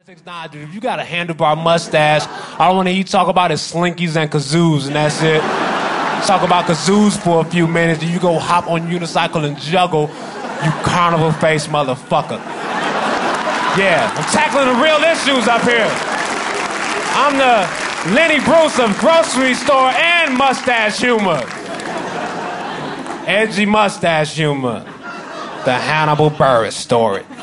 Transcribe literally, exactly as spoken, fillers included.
Nah, dude, if you got a handlebar mustache, all I want to hear you talk about is slinkies and kazoos, and that's it. Talk about kazoos for a few minutes, then you go hop on unicycle and juggle, you carnival-faced motherfucker. Yeah, I'm tackling the real issues up here. I'm the Lenny Bruce of grocery store and mustache humor. Edgy mustache humor. The Hannibal Buress story.